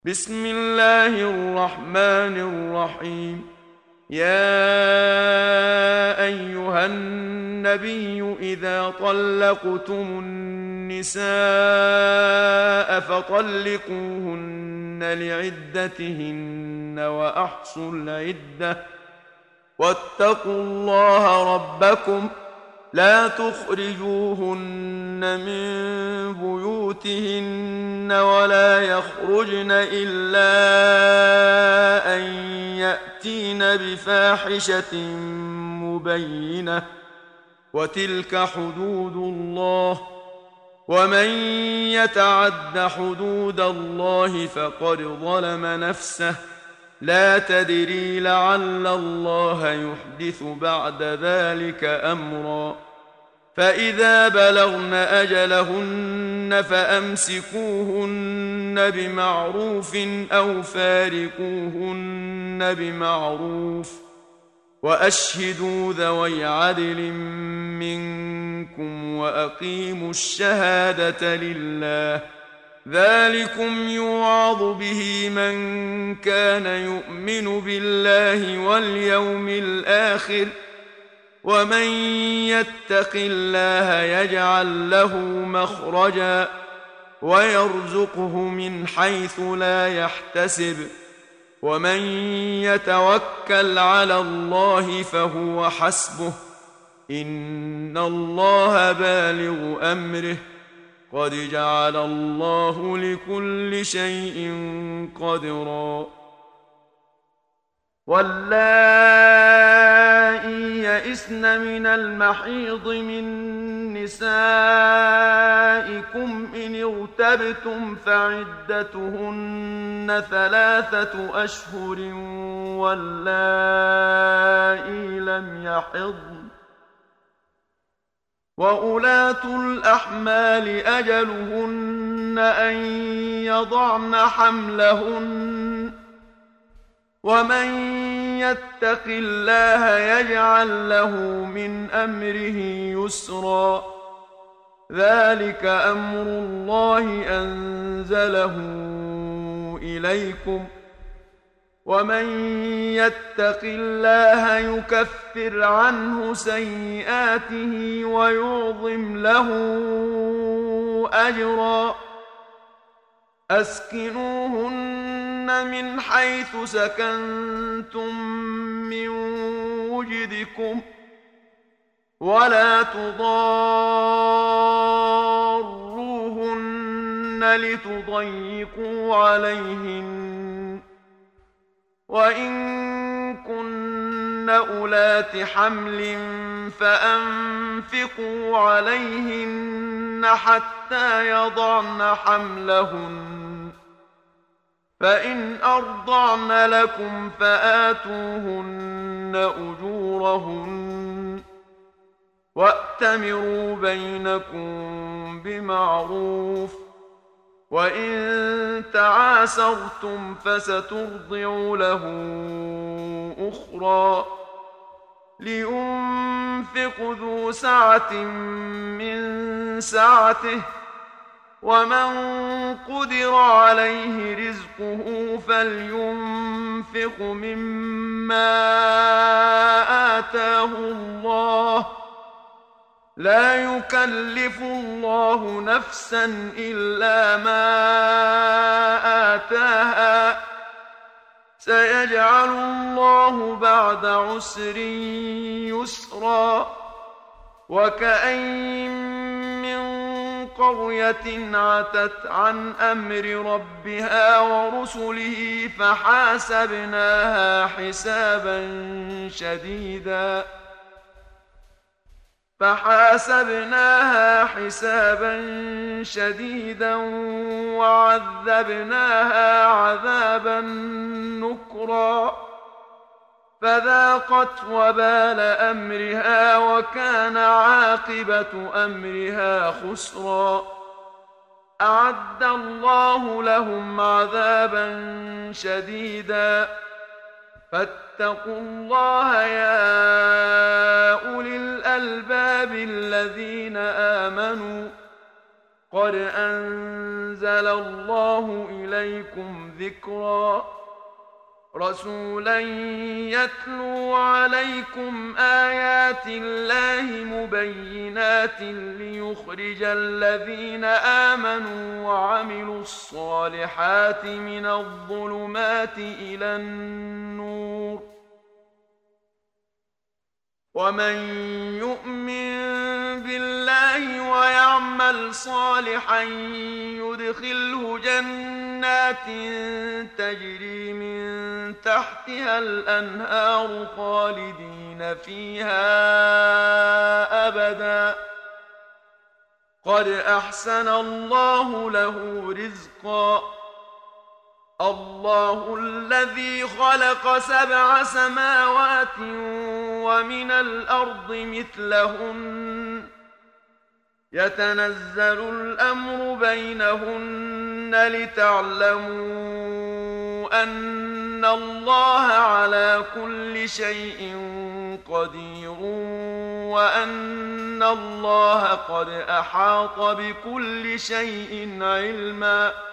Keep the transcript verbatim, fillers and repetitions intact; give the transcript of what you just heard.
بسم الله الرحمن الرحيم. يا أيها النبي إذا طلقتم النساء فطلقوهن لعدتهن وأحصوا العدة واتقوا الله ربكم لا تخرجوهن من بيوتهن ولا يخرجن إلا أن يأتين بفاحشة مبينة وتلك حدود الله ومن يتعد حدود الله فقد ظلم نفسه لا تدري لعل الله يحدث بعد ذلك أمرا. فإذا بلغن أجلهن فأمسكوهن بمعروف أو فارقوهن بمعروف وأشهدوا ذوي عدل منكم وأقيموا الشهادة لله ذلكم يوعظ به من كان يؤمن بالله واليوم الآخر ومن يتق الله يجعل له مخرجا ويرزقه من حيث لا يحتسب ومن يتوكل على الله فهو حسبه إن الله بالغ أمره قد جعل الله لكل شيء قدرا. واللائي يئسن من المحيض من نسائكم إن ارتبتم فعدتهن ثلاثة أشهر واللائي لم يحضن وأولاة الأحمال أجلهن أن يضعن حملهن ومن يتق الله يجعل له من أمره يسرا ذلك أمر الله أنزله إليكم ومن يتق الله يكفر عنه سيئاته ويعظم له أجرا. أسكنوهن من حيث سكنتم من وجدكم ولا تضاروهن لتضيقوا عليهن وإن كن أولات حمل فأنفقوا عليهن حتى يضعن حملهن فإن أرضعن لكم فآتوهن أجورهن وأتمروا بينكم بمعروف وإن تعاسرتم فسترضع له أخرى. لينفق ذو سعة من سعته ومن قدر عليه رزقه فلينفق مما آتاه الله لا يكلف الله نفسا إلا ما آتاها سيجعل الله بعد عسر يسرا. وكأين من قرية عتت عن أمر ربها ورسله فحاسبناها حسابا شديدا فحاسبناها حسابا شديدا وعذبناها عذابا نكرا فذاقت وبال أمرها وكان عاقبة أمرها خسرا. أعد الله لهم عذابا شديدا فاتقوا الله يا أولي الألباب الذين آمنوا قد أنزل الله إليكم ذكرا رسولا يتلو عليكم آيات الله مبينات ليخرج الذين آمنوا وعملوا الصالحات من الظلمات إلى النور ومن يؤمن بالله ويعمل صالحا يدخله جنات تجري من تحتها الأنهار خالدين فيها أبدا قد أحسن الله له رزقا الله الذي خلق سبع سماوات ومن الأرض مثلهن يتنزل الأمر بينهن لتعلموا أن الله على كل شيء قدير وأن الله قد أحاط بكل شيء علما